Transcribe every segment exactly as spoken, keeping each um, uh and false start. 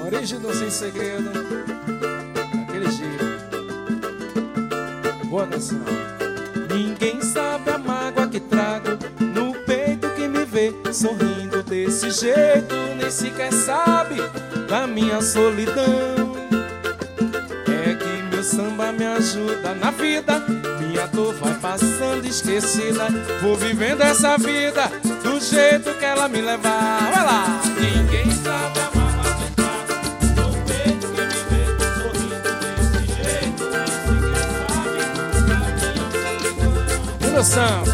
Original Sem Segredo, daquele jeito. Boa canção. Ninguém sabe a mágoa que trago no peito que me vê sorrindo desse jeito, nem sequer sabe da minha solidão. É que meu samba me ajuda na vida, minha dor vai passando esquecida. Vou vivendo essa vida do jeito que ela me levar. Vai lá! Ninguém sabe a mágoa que trago no peito que me vê sorrindo desse jeito, nem sequer sabe da minha solidão. E meu samba?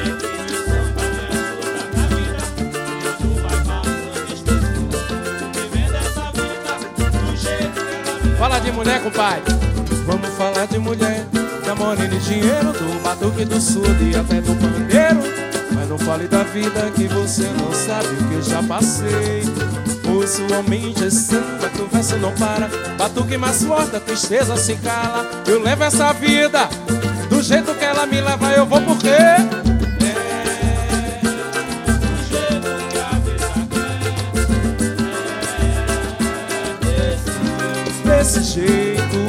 Fala de mulher, compadre. Vamos falar de mulher, da morena e dinheiro, do batuque, do surdo e até do pandeiro. Mas não fale da vida que você não sabe o que eu já passei. Pois suamente é samba que o verso não para. Batuque mais forte, a tristeza se cala. Eu levo essa vida do jeito que ela me leva, eu vou por quê? Desse jeito,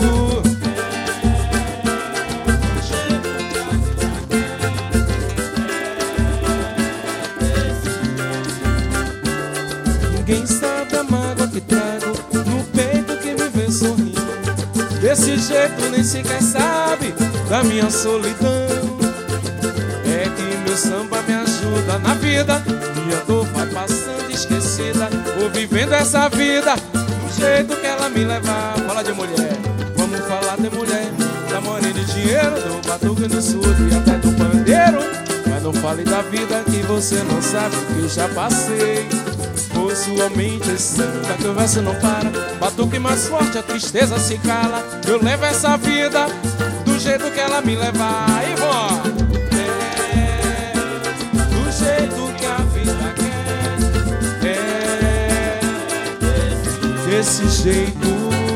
ninguém sabe a mágoa que trago no peito que me vê sorrindo desse jeito, nem sequer sabe da minha solidão. É que meu samba me ajuda na vida, minha dor vai passando esquecida. Vou vivendo essa vida do jeito que ela me levar. Fala de mulher, vamos falar de mulher, da morena de dinheiro, do batuque, do surdo e até do pandeiro. Mas não fale da vida que você não sabe o que eu já passei. Pois sua mente é samba que o verso não para. Batuque mais forte, a tristeza se cala. Eu levo essa vida do jeito que ela me levar. E vó, é do jeito que a vida quer, é desse jeito.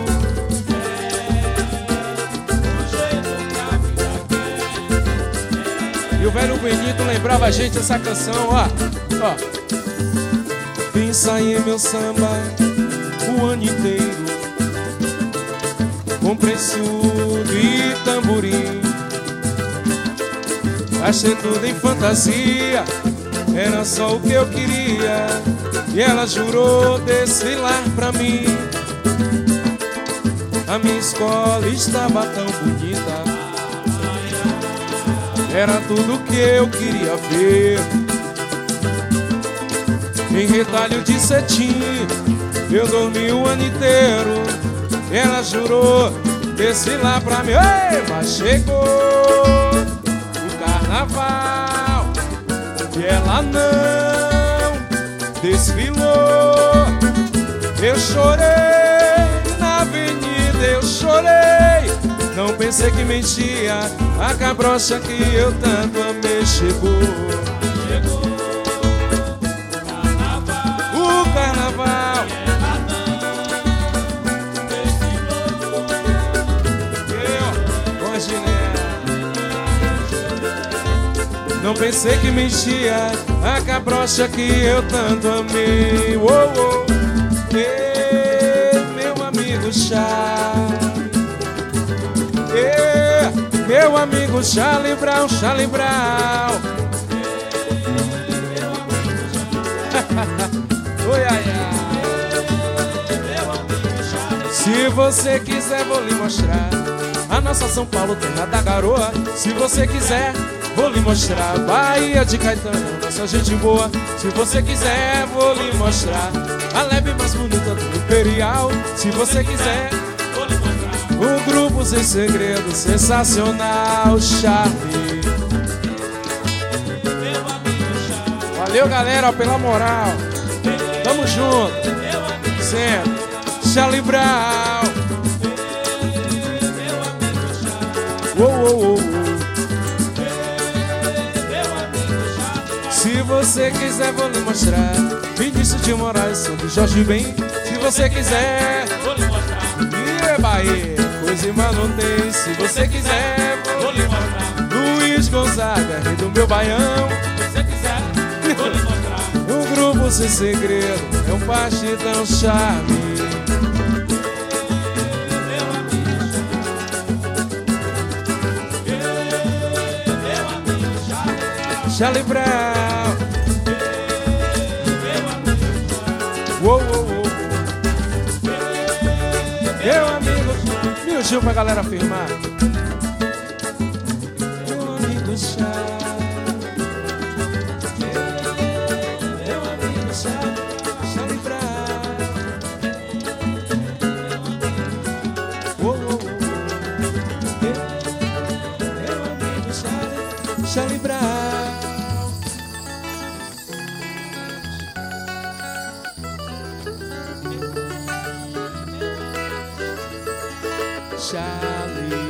E o velho Benito lembrava a gente essa canção, ó, ó. Vim sair meu samba o ano inteiro, com preço de tamborim. Achei tudo em fantasia, era só o que eu queria. E ela jurou desfilar pra mim. A minha escola estava tão bonita, era tudo que eu queria ver. Em retalho de cetim, eu dormi o ano inteiro. Ela jurou desfilar pra mim. Ei, mas chegou o carnaval e ela não desfilou. Eu chorei na avenida, eu chorei. Não pensei que mentia, a cabrocha que eu tanto amei chegou. Chegou o carnaval, o carnaval. Eu, com a Gilead. Não pensei que mentia, a cabrocha que eu tanto amei. Uou, uou. Ei, meu amigo Charlie. Ei, meu amigo Charlie Brown, Charlie Brown. Oi, ai, ai. Se você quiser, vou lhe mostrar. A nossa São Paulo tem nada garoa. Se você quiser, vou lhe mostrar. Bahia de Caetano, nossa gente boa. Se você quiser, vou lhe mostrar. A leve mais bonita do Imperial. Se você quiser, vou lhe mostrar. O grupo Sem Segredo, sensacional, Charlie. Valeu, galera, pela moral. Tamo junto. Sempre. Charlie Brown. Uou, uou, uou. Se você quiser, vou lhe mostrar. Vinícius de Moraes, som de Jorge Ben. Se você quiser, vou lhe mostrar. E Bahia, Cosima não tem. Se você quiser, vou lhe mostrar. Luiz Gonzaga, rei do meu baião. Se você quiser, vou lhe mostrar. O grupo Sem Segredo é um partidão charme. Charlie Brown. Uou, uou, uou. Meu amigo, mil Gil pra galera firmar. Meu amigo Charlie, meu amigo Charlie, Charlie Brown. Uou, uou, uou. Meu amigo Charlie, Charlie Brown. Charlie.